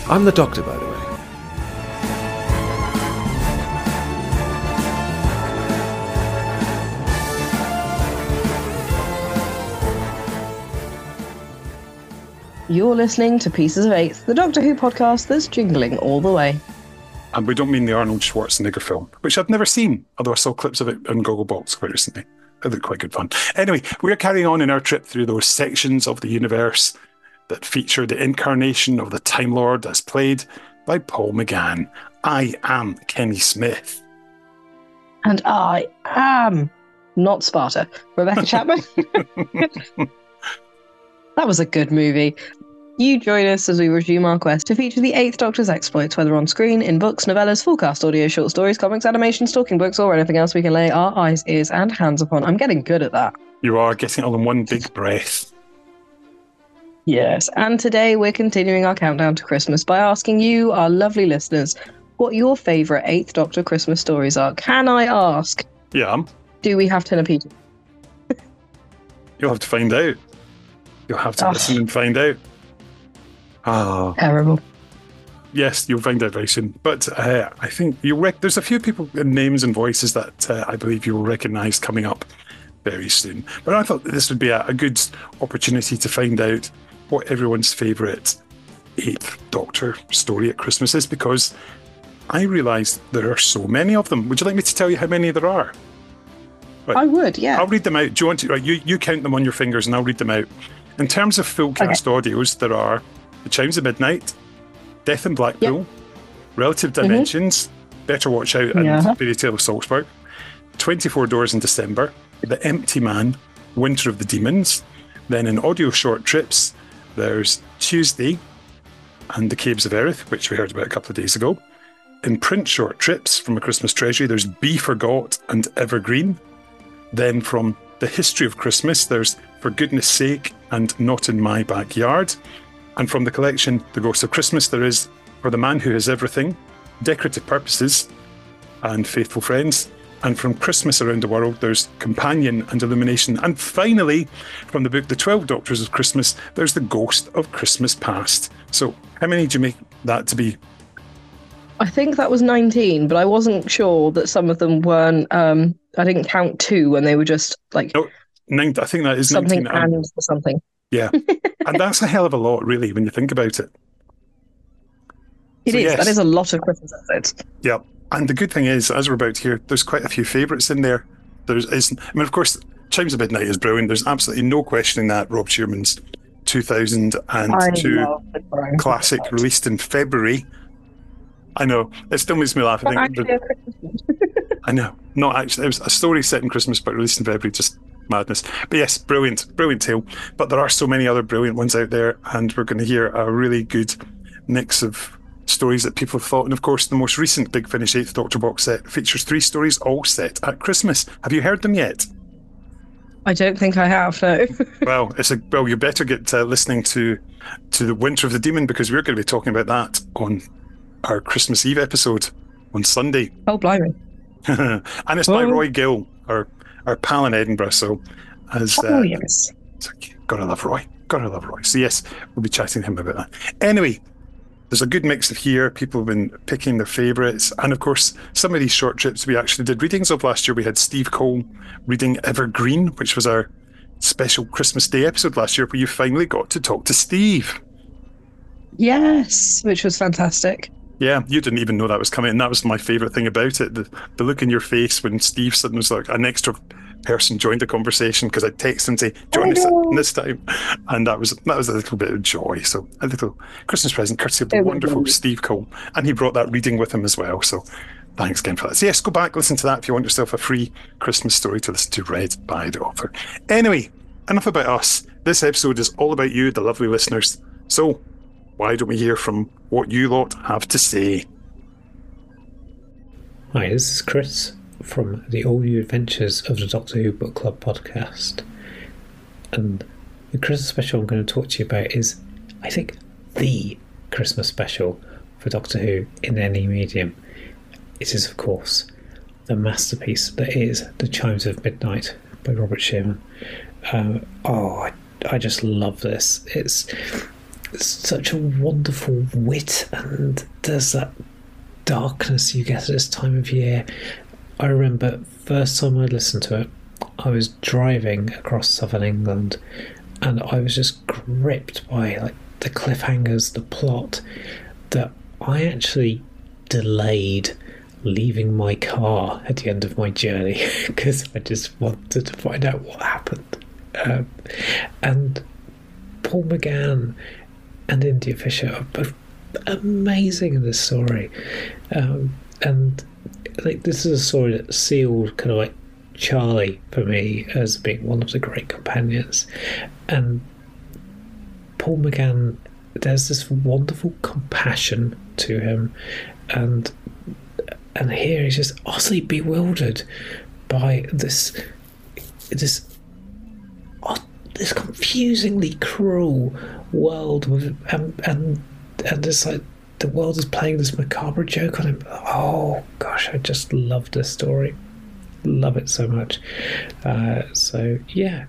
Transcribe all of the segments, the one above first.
I'm the Doctor, by the way. You're listening to Pieces of Eighth, the Doctor Who podcast that's jingling all the way. And we don't mean the Arnold Schwarzenegger film, which I've never seen, although I saw clips of it on Gogglebox quite recently. It looked quite good fun. Anyway, we're carrying on in our trip through those sections of the universe that feature the incarnation of the Time Lord as played by Paul McGann. I am Kenny Smith. And I am not Sparta, Rebecca Chapman. That was a good movie. You join us as we resume our quest to feature the Eighth Doctor's exploits, whether on screen, in books, novellas, full-cast audio, short stories, comics, animations, talking books, or anything else we can lay our eyes, ears, and hands upon. I'm getting good at that. You are getting it all in one big breath. Yes, and today we're continuing our countdown to Christmas by asking you, our lovely listeners, what your favourite Eighth Doctor Christmas stories are. Can I ask? Yeah. Do we have Tinner Peter? You'll have to find out. You'll have to listen and find out. Oh. Terrible. Yes, you'll find out very soon. But I think there's a few people, names and voices that I believe you will recognise coming up very soon. But I thought this would be a good opportunity to find out what everyone's favourite Eighth Doctor story at Christmas is, because I realise there are so many of them. Would you like me to tell you how many there are? Right. I would, yeah. I'll read them out. Do you want to? Right, you count them on your fingers and I'll read them out. In terms of full cast audios, there are The Chimes of Midnight, Death in Blackpool, Relative Dimensions, Better Watch Out, and Fairy Tale of Salzburg, 24 Doors in December, The Empty Man, Winter of the Demons. Then in audio short trips, there's Tuesday and The Caves of Erith, which we heard about a couple of days ago. In print short trips from A Christmas Treasury, there's Be Forgot and Evergreen. Then from The History of Christmas, there's For Goodness Sake and Not in My Backyard. And from the collection The Ghost of Christmas, there is For the Man Who Has Everything, Decorative Purposes, and Faithful Friends. And from Christmas Around the World, there's Companion and Illumination. And finally, from the book The 12 Doctors of Christmas, there's The Ghost of Christmas Past. So how many do you make that to be? I think that was 19, but I wasn't sure that some of them weren't. I didn't count 2 when they were just like. No, 9. I think that is something 19. And something. Yeah, and that's a hell of a lot, really, when you think about it. It is. Yes. That is a lot of Christmas episodes. Yeah, and the good thing is, as we're about to hear, there's quite a few favourites in there. Of course, Chimes of Midnight is brilliant. There's absolutely no questioning that. Rob Shearman's 2002 classic, released in February. I know, it still makes me laugh. I know, not actually. It was a story set in Christmas, but released in February, just madness. But yes, brilliant tale. But there are so many other brilliant ones out there, and we're going to hear a really good mix of stories that people have thought. And of course, the most recent Big Finish 8th Doctor box set features 3 stories all set at Christmas. Have you heard them yet? I don't think I have, no. Well, you better get listening to the Winter of the Demon, because we're going to be talking about that on our Christmas Eve episode on Sunday. Oh, blimey. And it's by Roy Gill, our pal in Edinburgh. So, yes. Gotta love Roy. So yes, we'll be chatting to him about that. Anyway, there's a good mix of here. People have been picking their favourites. And of course, some of these short trips we actually did readings of last year. We had Steve Cole reading Evergreen, which was our special Christmas Day episode last year, where you finally got to talk to Steve. Yes, which was fantastic. Yeah, you didn't even know that was coming, and that was my favourite thing about it. The look in your face when Steve suddenly was like an extra person joined the conversation, because I texted him to say, join us this time. And that was a little bit of joy. So a little Christmas present courtesy of the wonderful Steve Cole. And he brought that reading with him as well. So thanks again for that. So yes, go back, listen to that if you want yourself a free Christmas story to listen to read by the author. Anyway, enough about us. This episode is all about you, the lovely listeners. So why don't we hear from what you lot have to say? Hi, this is Chris from the All New Adventures of the Doctor Who Book Club podcast. And the Christmas special I'm going to talk to you about is, I think, the Christmas special for Doctor Who in any medium. It is, of course, the masterpiece that is The Chimes of Midnight by Robert Shearman. I just love this. such a wonderful wit, and there's that darkness you get at this time of year. I remember first time I listened to it, I was driving across southern England, and I was just gripped by like the cliffhangers, the plot, that I actually delayed leaving my car at the end of my journey because I just wanted to find out what happened. And Paul McGann and India Fisher are both amazing in this story, and I think this is a story that sealed kind of like Charlie for me as being one of the great companions. And Paul McGann, there's this wonderful compassion to him, and here he's just utterly bewildered by this confusingly cruel world with, and it's like the world is playing this macabre joke on him. Oh gosh, I just love this story. Love it so much. So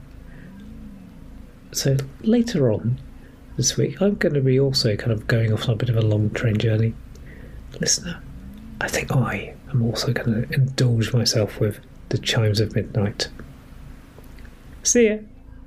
later on this week, I'm going to be also kind of going off on a bit of a long train journey. Listener, I think I am also going to indulge myself with The Chimes of Midnight. See ya.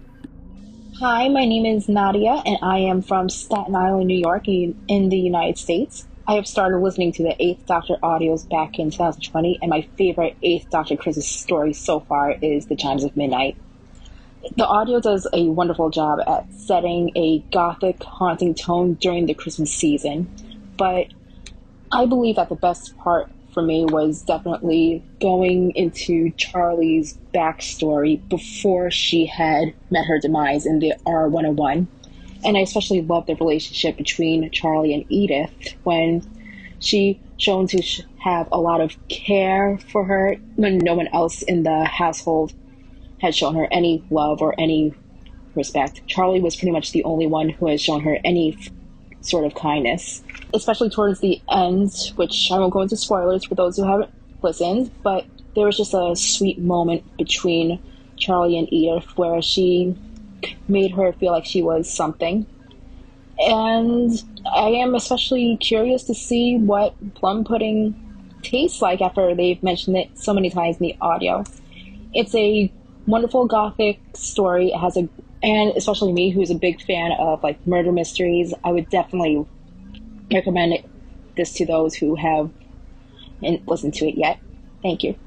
Hi, my name is Nadia, and I am from Staten Island, New York, in the United States. I have started listening to the 8th Doctor audios back in 2020, and my favorite 8th Doctor Christmas story so far is The Chimes of Midnight. The audio does a wonderful job at setting a gothic, haunting tone during the Christmas season, but I believe that the best part for me was definitely going into Charlie's backstory before she had met her demise in the R101. And I especially love the relationship between Charlie and Edith when she shown to have a lot of care for her when no one else in the household had shown her any love or any respect. Charlie was pretty much the only one who has shown her any sort of kindness, especially towards the end, which I won't go into spoilers for those who haven't listened, but there was just a sweet moment between Charlie and Edith where she made her feel like she was something. And I am especially curious to see what plum pudding tastes like after they've mentioned it so many times in the audio. It's a wonderful gothic story. It has and especially me, who's a big fan of like murder mysteries, I would definitely recommend this to those who haven't listened to it yet. Thank you.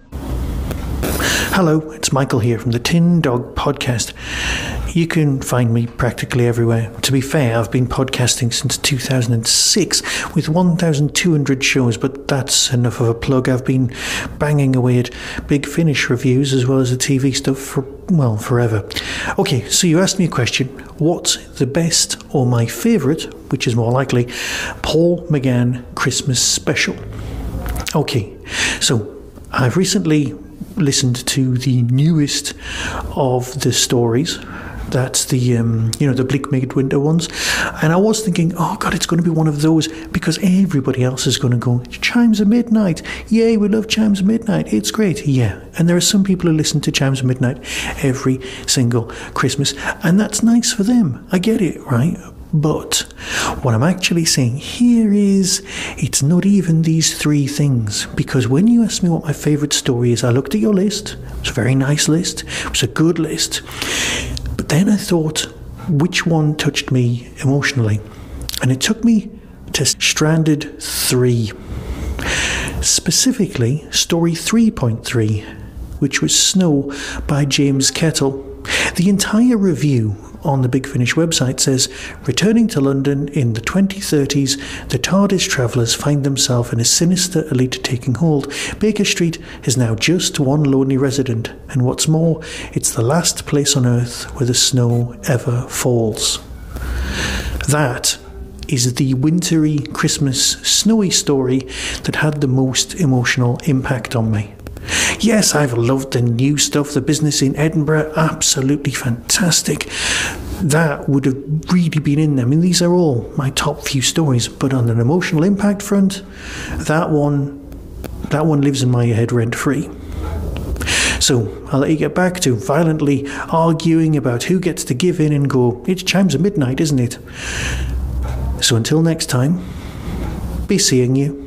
Hello, it's Michael here from the Tin Dog Podcast. You can find me practically everywhere. To be fair, I've been podcasting since 2006 with 1,200 shows, but that's enough of a plug. I've been banging away at Big Finish reviews as well as the TV stuff for, well, forever. Okay, so you asked me a question. What's the best or my favourite, which is more likely, Paul McGann Christmas special? Okay, so I've recently listened to the newest of the stories. That's the the Bleak Midwinter ones, and I was thinking, oh god, it's going to be one of those because everybody else is going to go Chimes of Midnight, yay, we love Chimes of Midnight, it's great. Yeah, and there are some people who listen to Chimes of Midnight every single Christmas, and that's nice for them. I get it, right? But what I'm actually saying here is it's not even these three things, because when you asked me what my favourite story is, I looked at your list. It was a very nice list. It was a good list. But then I thought, which one touched me emotionally? And it took me to Stranded 3. Specifically, story 3.3, which was Snow by James Kettle. The entire review on the Big Finish website says, returning to London in the 2030s, the TARDIS travellers find themselves in a sinister elite taking hold. Baker Street is now just one lonely resident, and what's more, it's the last place on Earth where the snow ever falls. That is the wintry, Christmas, snowy story that had the most emotional impact on me. Yes, I've loved the new stuff, the business in Edinburgh, absolutely fantastic. That would have really been in there. I mean, these are all my top few stories, but on an emotional impact front, that one lives in my head rent-free. So I'll let you get back to violently arguing about who gets to give in and go, it's Chimes of Midnight, isn't it? So until next time, be seeing you.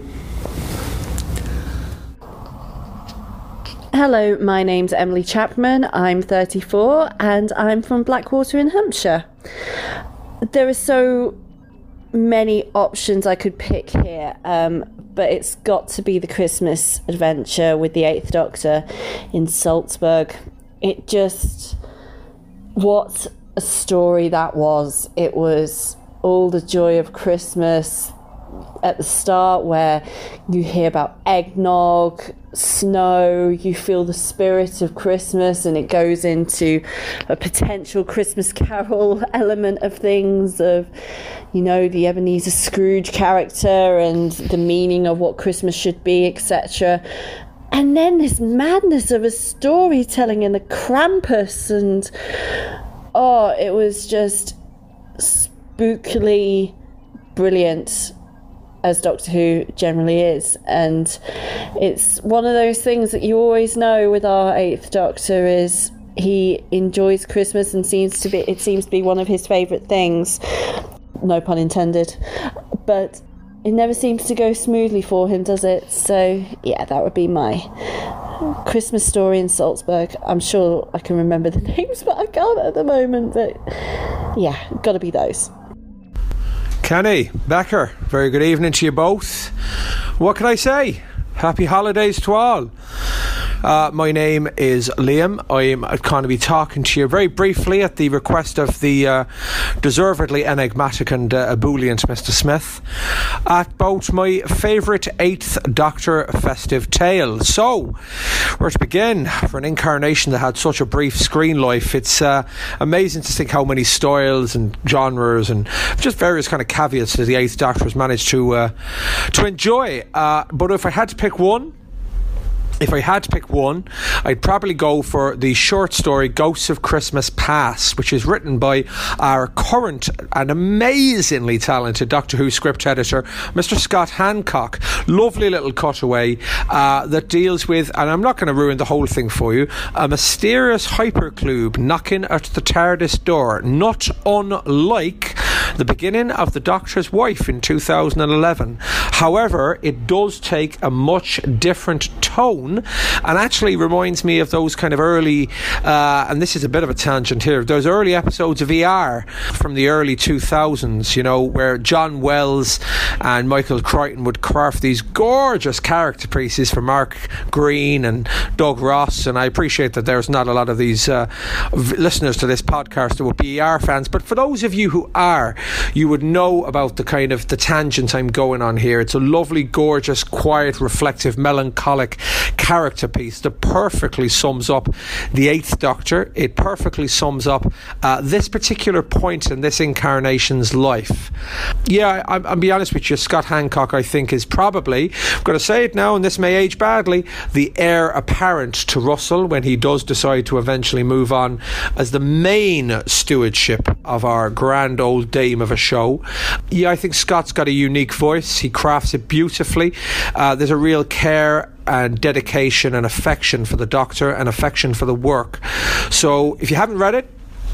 Hello, my name's Emily Chapman. I'm 34 and I'm from Blackwater in Hampshire. There are so many options I could pick here, but it's got to be the Christmas adventure with the Eighth Doctor in Salzburg. It just... what a story that was. It was all the joy of Christmas at the start, where you hear about eggnog, snow, you feel the spirit of Christmas, and it goes into a potential Christmas Carol element of things, of, you know, the Ebenezer Scrooge character and the meaning of what Christmas should be, etc. And then this madness of a storytelling and the Krampus, and it was just spookily brilliant, as Doctor Who generally is. And it's one of those things that you always know with our Eighth Doctor, is he enjoys Christmas and it seems to be one of his favourite things, no pun intended, but it never seems to go smoothly for him, does it? So yeah, that would be my Christmas story in Salzburg. I'm sure I can remember the names, but I can't at the moment. But yeah, gotta be those. Kenny, Becker, very good evening to you both. What can I say? Happy holidays to all. My name is Liam. I'm going to be talking to you very briefly at the request of the deservedly enigmatic and ebullient Mr. Smith about my favourite Eighth Doctor festive tale. So, where to begin? For an incarnation that had such a brief screen life, it's amazing to think how many styles and genres and just various kind of caveats that the Eighth Doctor has managed to enjoy. But if I had to pick one, I'd probably go for the short story Ghosts of Christmas Past, which is written by our current and amazingly talented Doctor Who script editor, Mr. Scott Hancock. Lovely little cutaway that deals with, and I'm not going to ruin the whole thing for you, a mysterious hypercube knocking at the TARDIS door, not unlike the beginning of The Doctor's Wife in 2011. However, it does take a much different tone, and actually reminds me of those kind of early, and this is a bit of a tangent here, those early episodes of ER from the early 2000s, you know, where John Wells and Michael Crichton would craft these gorgeous character pieces for Mark Green and Doug Ross. And I appreciate that there's not a lot of these listeners to this podcast that would be ER fans, but for those of you who are, you would know about the kind of the tangent I'm going on here. It's a lovely, gorgeous, quiet, reflective, melancholic character piece that perfectly sums up the Eighth Doctor. It perfectly sums up this particular point in this incarnation's life. Yeah, I'll be honest with you, Scott Hancock, I think, is probably, I'm going to say it now and this may age badly, the heir apparent to Russell when he does decide to eventually move on as the main stewardship of our grand old dame of a show. Yeah, I think Scott's got a unique voice. He crafts it beautifully. There's a real care and dedication and affection for the Doctor and affection for the work. So if you haven't read it,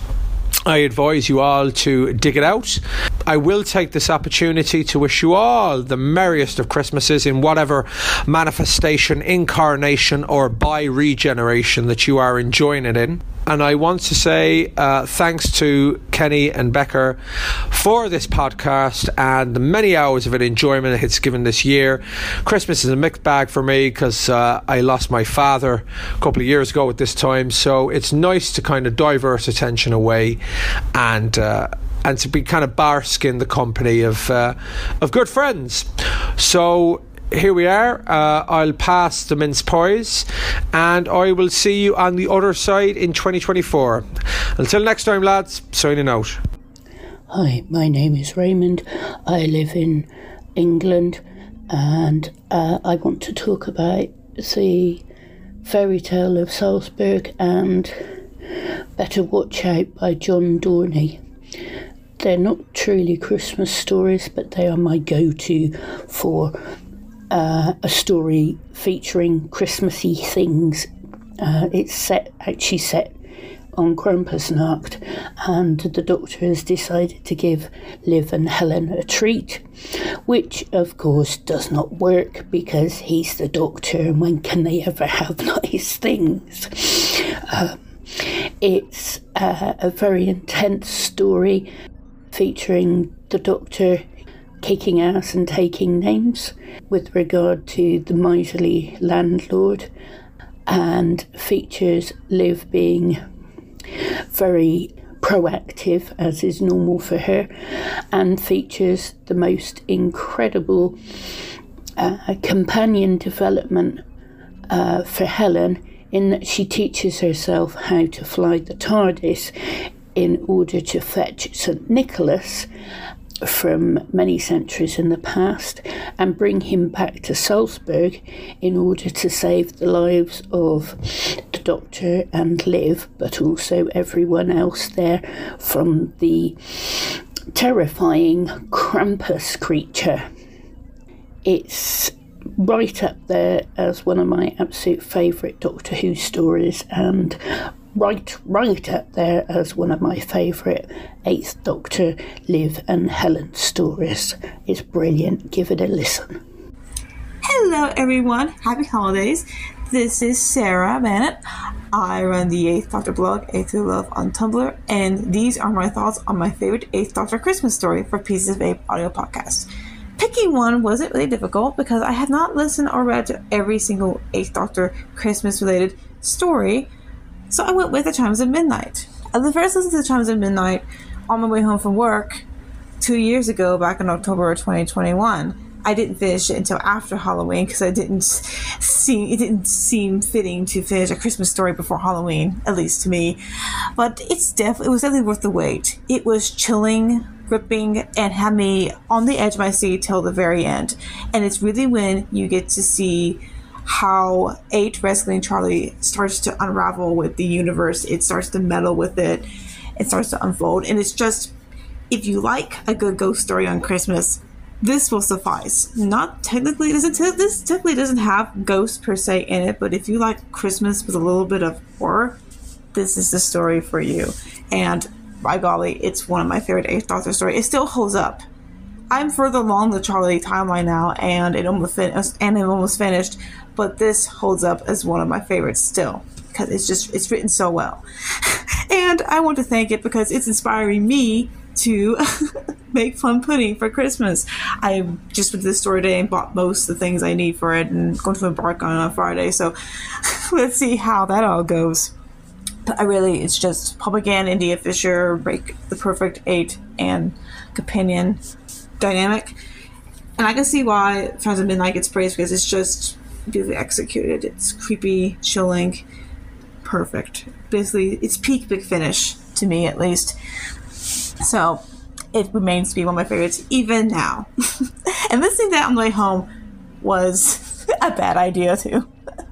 I advise you all to dig it out. I will take this opportunity to wish you all the merriest of Christmases in whatever manifestation, incarnation or bi-regeneration that you are enjoying it in. And I want to say thanks to Kenny and Becker for this podcast and the many hours of enjoyment it's given this year. Christmas is a mixed bag for me because I lost my father a couple of years ago at this time, so it's nice to kind of divert attention away and to be kind of bask in the company of good friends. So here we are. I'll pass the mince pies and I will see you on the other side in 2024. Until next time, lads, signing out. Hi, my name is Raymond. I live in England and I want to talk about the fairy tale of Salzburg and Better Watch Out by John Dorney. They're not truly Christmas stories, but they are my go-to for a story featuring Christmassy things. It's actually set on Krampusnacht, and the Doctor has decided to give Liv and Helen a treat, which of course does not work because he's the Doctor, and when can they ever have nice things? It's a very intense story featuring the Doctor kicking ass and taking names with regard to the miserly landlord, and features Liv being very proactive, as is normal for her, and features the most incredible companion development for Helen, in that she teaches herself how to fly the TARDIS in order to fetch St. Nicholas from many centuries in the past and bring him back to Salzburg in order to save the lives of the Doctor and Liv, but also everyone else there from the terrifying Krampus creature. It's right up there as one of my absolute favourite Doctor Who stories, and right up there as one of my favourite 8th Doctor, Liv and Helen stories. It's brilliant. Give it a listen. Hello everyone, happy holidays. This is Sarah Bennett. I run the 8th Doctor blog, 8th Through Love on Tumblr, and these are my thoughts on my favorite 8th Doctor Christmas story for Pieces of 8 audio podcast. Picking one wasn't really difficult because I have not listened or read to every single 8th Doctor Christmas related story, so I went with The Chimes of Midnight. I first listened to The Chimes of Midnight on my way home from work 2 years ago, back in October of 2021. I didn't finish it until after Halloween because it didn't seem fitting to finish a Christmas story before Halloween, at least to me. But it was definitely worth the wait. It was chilling, gripping, and had me on the edge of my seat till the very end. And it's really when you get to see how 8 rescuing Charlie starts to unravel with the universe. It starts to meddle with it. It starts to unfold. And it's just, if you like a good ghost story on Christmas, this will suffice. This technically doesn't have ghosts per se in it, but if you like Christmas with a little bit of horror, this is the story for you. And by golly, it's one of my favorite 8th Doctor stories. It still holds up. I'm further along the Charlie timeline now, and I'm almost finished, but this holds up as one of my favorites still, because it's written so well. And I want to thank it because it's inspiring me to make fun pudding for Christmas. I just went to the store today and bought most of the things I need for it, and going to embark on Friday, so let's see how that all goes. But it's just Public Ann, India Fisher, break the perfect 8 and companion dynamic. And I can see why Chimes of Midnight gets praised, because it's just beautifully executed. It's creepy, chilling, perfect. Basically, it's peak Big Finish, to me at least. So it remains to be one of my favorites even now. And listening to that on the way home was a bad idea too.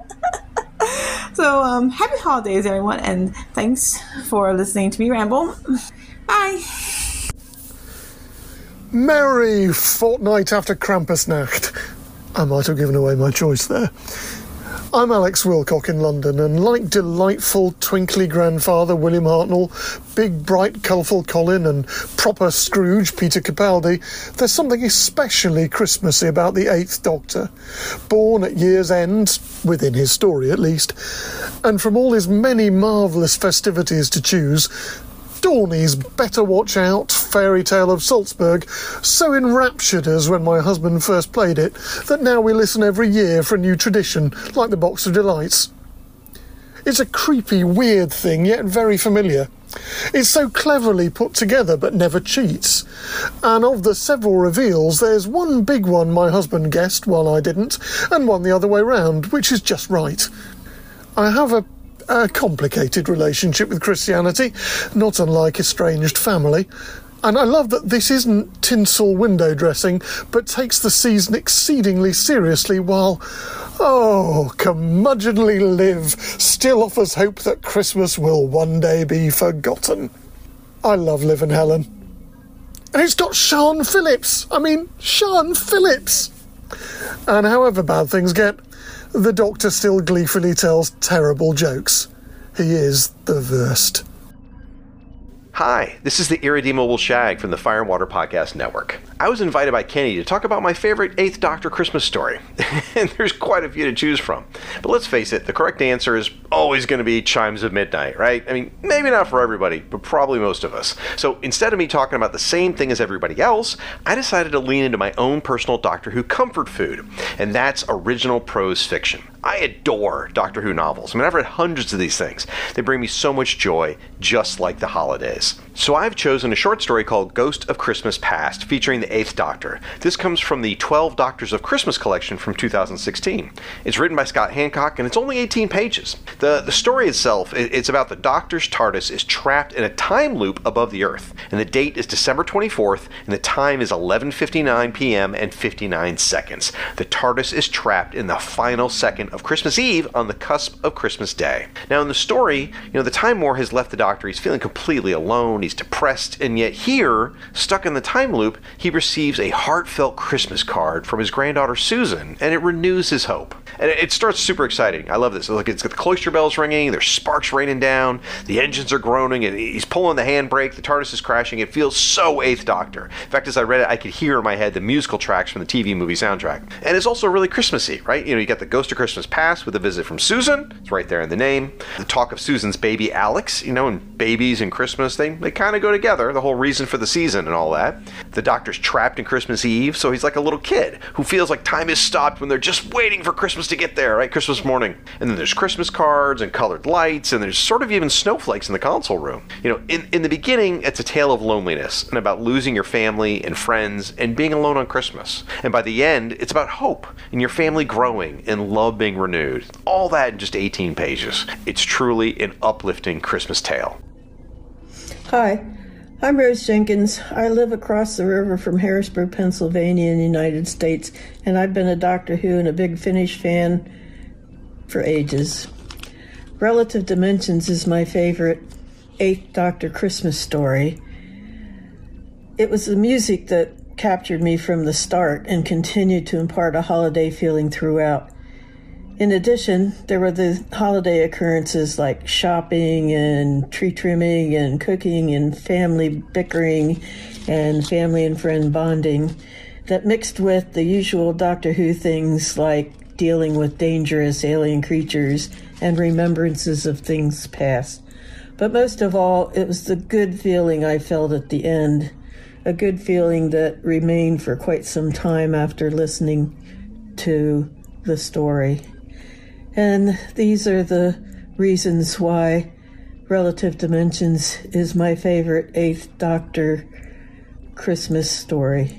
So happy holidays everyone, and thanks for listening to me ramble. Bye. Merry fortnight after Krampusnacht. I might have given away my choice there. I'm Alex Wilcock in London, and like delightful, twinkly grandfather William Hartnell, big, bright, colourful Colin, and proper Scrooge Peter Capaldi, there's something especially Christmassy about the 8th Doctor. Born at year's end, within his story at least, and from all his many marvellous festivities to choose, Dorney's Better Watch Out, Fairy Tale of Salzburg, so enraptured us when my husband first played it that now we listen every year for a new tradition, like the Box of Delights. It's a creepy, weird thing, yet very familiar. It's so cleverly put together but never cheats. And of the several reveals, there's one big one my husband guessed while I didn't, and one the other way round, which is just right. I have a complicated relationship with Christianity, not unlike estranged family, and I love that this isn't tinsel window dressing, but takes the season exceedingly seriously while, curmudgeonly Liv still offers hope that Christmas will one day be forgotten. I love Liv and Helen. And it's got Sian Phillips! Sian Phillips! And however bad things get, the Doctor still gleefully tells terrible jokes. He is the worst. Hi, this is the Irredeemable Shag from the Fire and Water Podcast Network. I was invited by Kenny to talk about my favorite 8th Doctor Christmas story, and there's quite a few to choose from. But let's face it, the correct answer is always going to be Chimes of Midnight, right? I mean, maybe not for everybody, but probably most of us. So instead of me talking about the same thing as everybody else, I decided to lean into my own personal Doctor Who comfort food, and that's original prose fiction. I adore Doctor Who novels. I mean, I've read hundreds of these things. They bring me so much joy, just like the holidays. So I've chosen a short story called Ghost of Christmas Past, featuring the 8th Doctor. This comes from the 12 Doctors of Christmas collection from 2016. It's written by Scott Hancock, and it's only 18 pages. The story itself, it's about the Doctor's TARDIS is trapped in a time loop above the Earth, and the date is December 24th, and the time is 11:59 p.m. and 59 seconds. The TARDIS is trapped in the final second of Christmas Eve on the cusp of Christmas Day. Now in the story, the Time War has left the Doctor. He's feeling completely alone, he's depressed, and yet here, stuck in the time loop, he receives a heartfelt Christmas card from his granddaughter Susan, and it renews his hope. And it starts super exciting. I love this. It's got the cloister bells ringing, there's sparks raining down, the engines are groaning, and he's pulling the handbrake, the TARDIS is crashing. It feels so 8th Doctor. In fact, as I read it, I could hear in my head the musical tracks from the TV movie soundtrack. And it's also really Christmassy, right? You got the Ghost of Christmas Past with a visit from Susan. It's right there in the name. The talk of Susan's baby Alex, and babies and Christmas, they kind of go together, the whole reason for the season and all that. The Doctor's trapped in Christmas Eve, so he's like a little kid who feels like time is stopped when they're just waiting for Christmas to get there, right? Christmas morning. And then there's Christmas cards and colored lights, and there's sort of even snowflakes in the console room. In the beginning, it's a tale of loneliness and about losing your family and friends and being alone on Christmas. And by the end, it's about hope and your family growing and love being renewed. All that in just 18 pages. It's truly an uplifting Christmas tale. Hi, I'm Rose Jenkins. I live across the river from Harrisburg, Pennsylvania in the United States, and I've been a Doctor Who and a Big Finish fan for ages. Relative Dimensions is my favorite 8th Doctor Christmas story. It was the music that captured me from the start and continued to impart a holiday feeling throughout. In addition, there were the holiday occurrences like shopping and tree trimming and cooking and family bickering and family and friend bonding that mixed with the usual Doctor Who things like dealing with dangerous alien creatures and remembrances of things past. But most of all, it was the good feeling I felt at the end, a good feeling that remained for quite some time after listening to the story. And these are the reasons why Relative Dimensions is my favorite 8th Doctor Christmas story.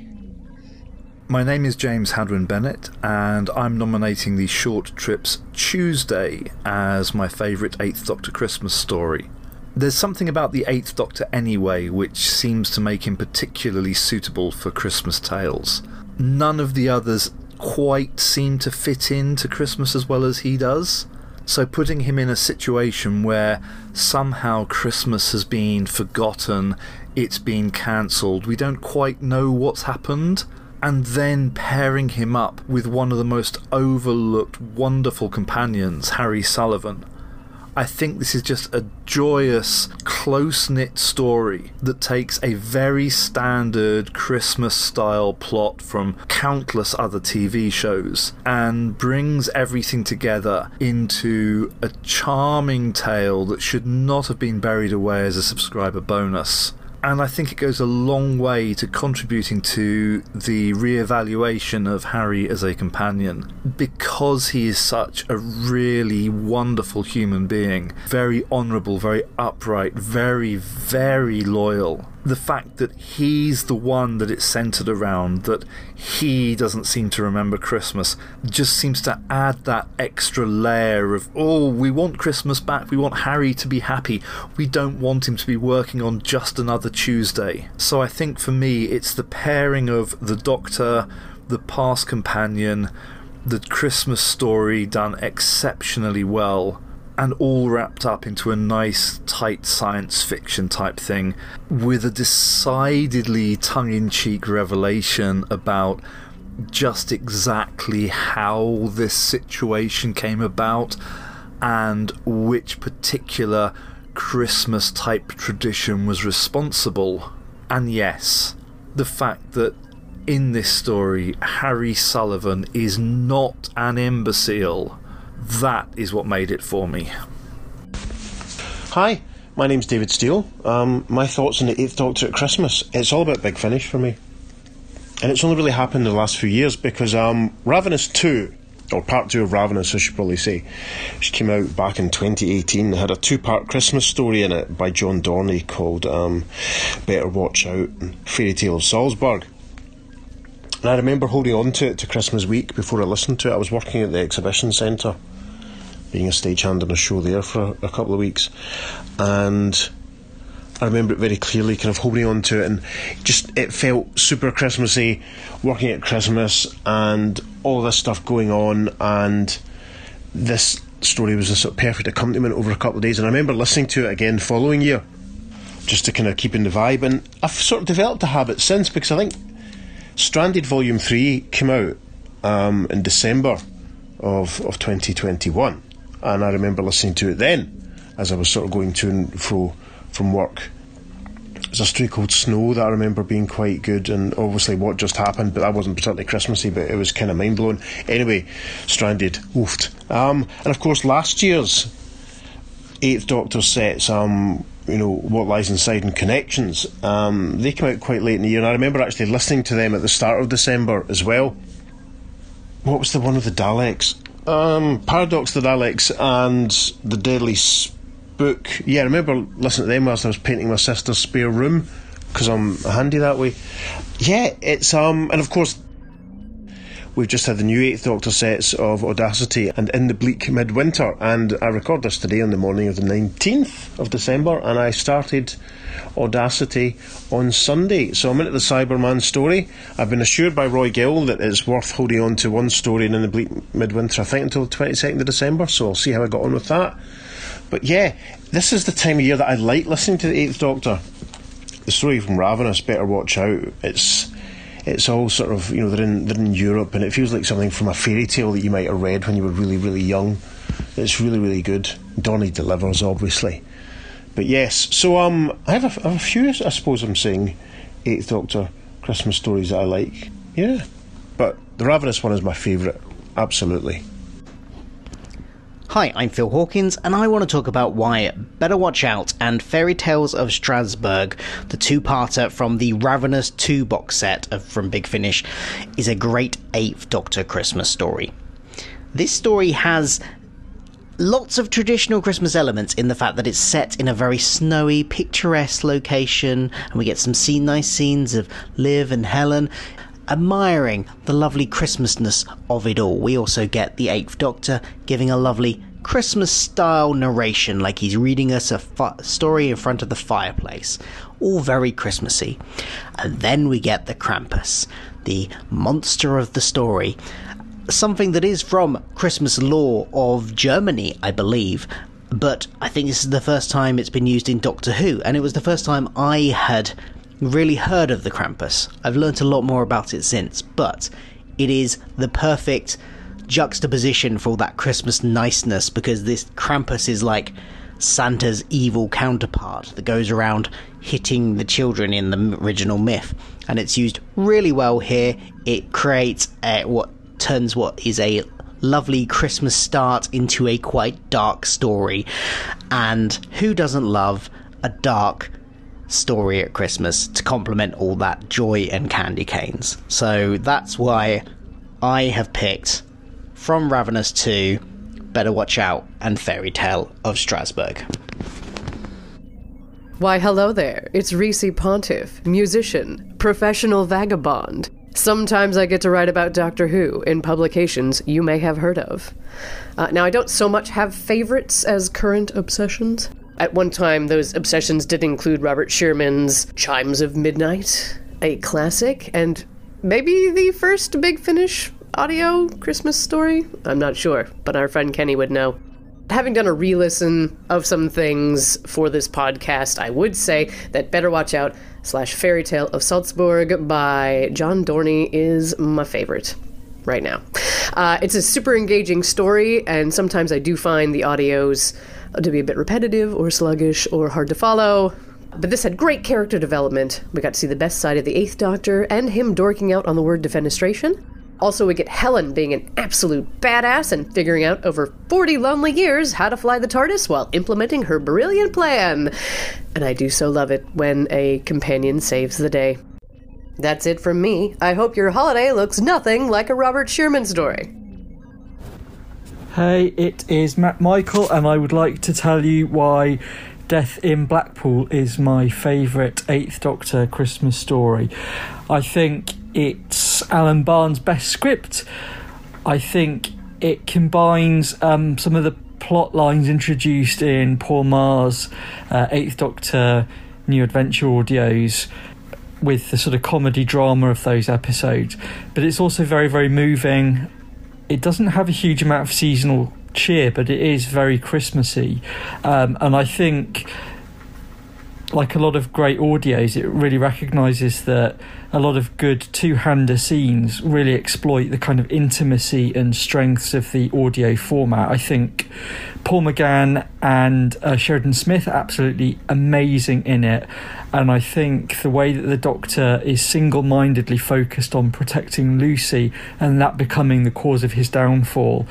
My name is James Hadwin Bennett, and I'm nominating the Short Trips Tuesday as my favourite 8th Doctor Christmas story. There's something about the 8th Doctor anyway which seems to make him particularly suitable for Christmas tales. None of the others quite seem to fit into Christmas as well as he does. So putting him in a situation where somehow Christmas has been forgotten, it's been cancelled, we don't quite know what's happened, and then pairing him up with one of the most overlooked, wonderful companions, Harry Sullivan. I think this is just a joyous, close-knit story that takes a very standard Christmas-style plot from countless other TV shows and brings everything together into a charming tale that should not have been buried away as a subscriber bonus. And I think it goes a long way to contributing to the re-evaluation of Harry as a companion, because he is such a really wonderful human being, very honourable, very upright, very, very loyal. The fact that he's the one that it's centred around, that he doesn't seem to remember Christmas, just seems to add that extra layer of, oh, we want Christmas back, we want Harry to be happy, we don't want him to be working on just another Tuesday. So I think for me it's the pairing of the Doctor, the past companion, the Christmas story done exceptionally well, and all wrapped up into a nice, tight science fiction type thing with a decidedly tongue-in-cheek revelation about just exactly how this situation came about and which particular Christmas type tradition was responsible. And yes, the fact that in this story Harry Sullivan is not an imbecile, that is what made it for me. Hi, my name's David Steele. My thoughts on the 8th Doctor at Christmas. It's all about Big Finish for me. And it's only really happened in the last few years because Ravenous 2, or Part 2 of Ravenous I should probably say, which came out back in 2018, had a 2-part Christmas story in it by John Dorney called Better Watch Out and Fairy Tale of Salzburg. And I remember holding on to it to Christmas week before I listened to it. I was working at the exhibition centre, being a stagehand on a show there for a couple of weeks, and I remember it very clearly, kind of holding on to it, and just it felt super Christmassy, working at Christmas and all this stuff going on, and this story was a sort of perfect accompaniment over a couple of days. And I remember listening to it again the following year just to kind of keep in the vibe, and I've sort of developed a habit since, because I think Stranded Volume 3 came out in December of 2021, and I remember listening to it then as I was sort of going to and fro from work. There's a story called Snow that I remember being quite good, and obviously What Just Happened, but that wasn't particularly Christmassy, but it was kind of mind-blowing. Anyway, Stranded, oofed. And of course last year's 8th Doctor sets, What Lies Inside and Connections, they came out quite late in the year, and I remember actually listening to them at the start of December as well. What was the one with the Daleks? Paradox the Daleks and The Deadly Book. Yeah, I remember listening to them whilst I was painting my sister's spare room, because I'm handy that way. Yeah, it's and of course we've just had the new 8th Doctor sets of Audacity and In the Bleak Midwinter, and I record this today on the morning of the 19th of December, and I started Audacity on Sunday, so I'm into the Cyberman story. I've been assured by Roy Gill that it's worth holding on to one story in the Bleak Midwinter, I think until the 22nd of December, so I'll see how I got on with that. But yeah, this is the time of year that I like listening to the 8th Doctor. The story from Ravenous, Better Watch Out, it's all sort of, they're in Europe, and it feels like something from a fairy tale that you might have read when you were really, really young. It's really, really good. Dorney delivers, obviously. But yes, so I have a few, I suppose I'm saying, 8th Doctor Christmas stories that I like. Yeah. But the Ravenous one is my favourite. Absolutely. Hi, I'm Phil Hawkins, and I want to talk about why Better Watch Out and Fairy Tales of Strasbourg, the 2-parter from the Ravenous 2 box set from Big Finish, is a great 8th Doctor Christmas story. This story has lots of traditional Christmas elements in the fact that it's set in a very snowy, picturesque location, and we get some nice scenes of Liv and Helen admiring the lovely Christmasness of it all. We also get the 8th Doctor giving a lovely Christmas-style narration, like he's reading us a story in front of the fireplace. All very Christmassy. And then we get the Krampus, the monster of the story. Something that is from Christmas lore of Germany, I believe, but I think this is the first time it's been used in Doctor Who, and it was the first time I had really heard of the Krampus. I've learnt a lot more about it since, but it is the perfect juxtaposition for all that Christmas niceness, because this Krampus is like Santa's evil counterpart that goes around hitting the children in the original myth, and it's used really well here. It creates what is a lovely Christmas start into a quite dark story, and who doesn't love a dark story at Christmas to complement all that joy and candy canes? So that's why I have picked from Ravenous 2, Better Watch Out, and Fairy Tale of Strasbourg. Why, hello there. It's Reese Pontiff, musician, professional vagabond. Sometimes I get to write about Doctor Who in publications you may have heard of. Now, I don't so much have favorites as current obsessions. At one time, those obsessions did include Robert Sherman's Chimes of Midnight, a classic, and maybe the first Big Finish audio Christmas story? I'm not sure, but our friend Kenny would know. Having done a re-listen of some things for this podcast, I would say that Better Watch Out / Fairy Tale of Salzburg by John Dorney is my favorite. right now. It's a super engaging story, and sometimes I do find the audios to be a bit repetitive or sluggish or hard to follow. But this had great character development. We got to see the best side of the Eighth Doctor and him dorking out on the word defenestration. Also, we get Helen being an absolute badass and figuring out over 40 lonely years how to fly the TARDIS while implementing her brilliant plan. And I do so love it when a companion saves the day. That's it from me. I hope your holiday looks nothing like a Robert Sherman story. Hey, it is Matt Michael, and I would like to tell you why Death in Blackpool is my favourite Eighth Doctor Christmas story. I think it's Alan Barnes' best script. I think it combines some of the plot lines introduced in Paul Maher's Eighth Doctor New Adventure audios with the sort of comedy drama of those episodes. But it's also very, very moving. It doesn't have a huge amount of seasonal cheer, but it is very Christmassy, and I think, like a lot of great audios, it really recognises that a lot of good two-hander scenes really exploit the kind of intimacy and strengths of the audio format. I think Paul McGann and Sheridan Smith are absolutely amazing in it, and I think the way that the Doctor is single-mindedly focused on protecting Lucy and that becoming the cause of his downfall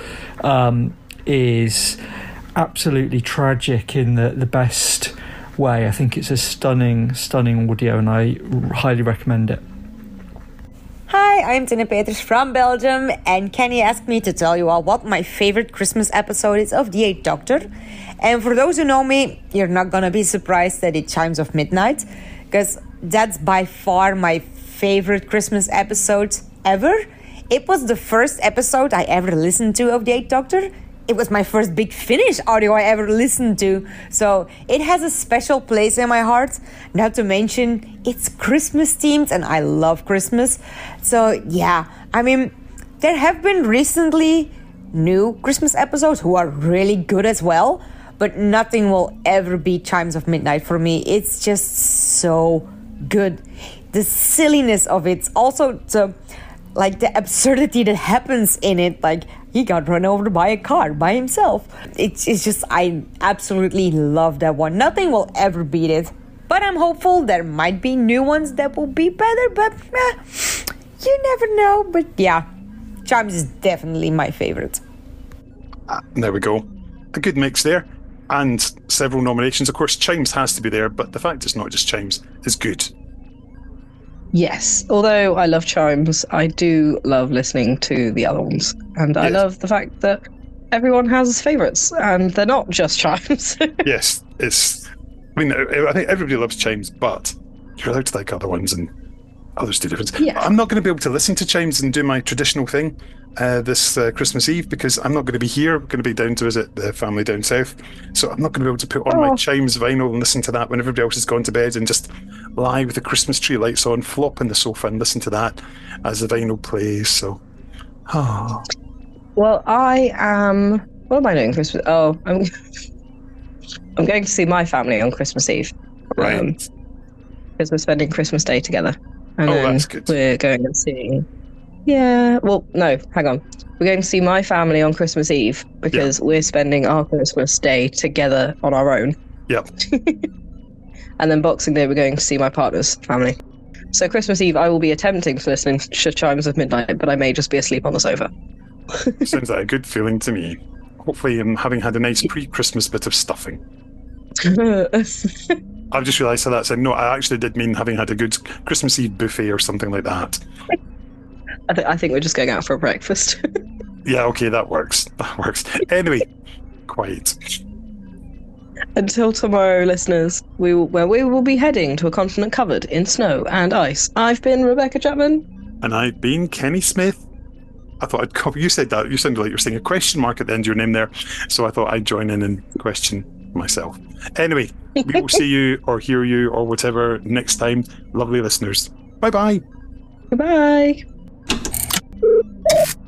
is absolutely tragic in the best way. I think it's a stunning audio, and I highly recommend it. Hi, I'm Tina Peters from Belgium, and Kenny asked me to tell you all what my favorite Christmas episode is of The Eighth Doctor. And for those who know me, you're not gonna be surprised that it chimes of midnight, because that's by far my favorite Christmas episode ever. It was the first episode I ever listened to of The Eighth Doctor. It was my first Big Finish audio I ever listened to, so it has a special place in my heart. Not to mention, it's Christmas themed, and I love Christmas. So yeah, I mean, there have been recently new Christmas episodes who are really good as well, but nothing will ever beat Chimes of Midnight for me. It's just so good. The silliness of it, also the absurdity that happens in it, like he got run over by a car by himself. It's just, I absolutely love that one. Nothing will ever beat it, but I'm hopeful there might be new ones that will be better, but you never know. But yeah, Chimes is definitely my favorite. There we go. A good mix there. And several nominations. Of course, Chimes has to be there, but the fact it's not just Chimes is good. Yes, although I love Chimes, I do love listening to the other ones. And I love the fact that everyone has favourites, and they're not just Chimes. Yes, I think everybody loves Chimes, but you're allowed to like other ones, and others do different. Yeah. I'm not going to be able to listen to Chimes and do my traditional thing this Christmas Eve, because I'm not going to be here. I'm going to be down to visit the family down south, so I'm not going to be able to put on my Chimes vinyl and listen to that when everybody else has gone to bed, and just lie with the Christmas tree lights on, flop on the sofa and listen to that as the vinyl plays. So well, I am, what am I doing Christmas? I'm going to see my family on Christmas Eve, right? Because we're spending Christmas Day together, and then that's good. We're going and seeing we're going to see my family on Christmas Eve, because we're spending our Christmas Day together on our own. Yep. And then Boxing Day we're going to see my partner's family. So Christmas Eve I will be attempting to listen to Chimes of Midnight, but I may just be asleep on the sofa. Sounds like a good feeling to me. Hopefully I'm having had a nice pre-Christmas bit of stuffing. I've just realised how that said, no, I actually did mean having had a good Christmas Eve buffet or something like that. I think we're just going out for breakfast. Yeah, okay, that works. Anyway, quiet. Until tomorrow, listeners, we will be heading to a continent covered in snow and ice. I've been Rebecca Chapman. And I've been Kenny Smith. I thought I'd copy. You said that. You sounded like you're saying a question mark at the end of your name there. So I thought I'd join in and question myself. Anyway, we will see you or hear you or whatever next time. Lovely listeners. Bye-bye. Goodbye.